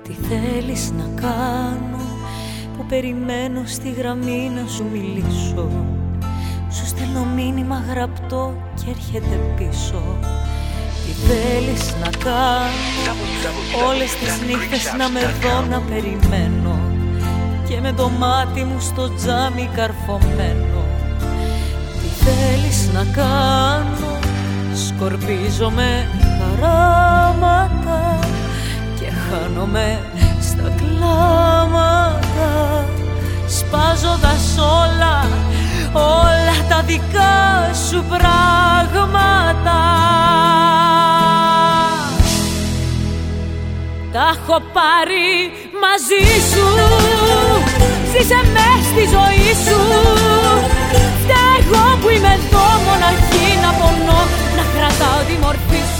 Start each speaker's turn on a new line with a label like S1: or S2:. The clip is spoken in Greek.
S1: Τι θέλεις να κάνω, που περιμένω στη γραμμή να σου μιλήσω. Σου στέλνω μήνυμα γραπτό και έρχεται πίσω. Τι θέλεις να κάνω, όλες τις νύχτες να με δω να περιμένω, και με το μάτι μου στο τζάμι καρφωμένο. Τι θέλεις να κάνω, σκορπίζομαι χαράματα και χάνομαι στα κλάματα, σπάζοντας όλα τα δικά σου πράγματα. Τα έχω πάρει μαζί σου, ζήσε μες στη ζωή σου. Φταίω εγώ που είμαι εδώ μοναχή, να πονώ, να κρατάω τη μορφή σου.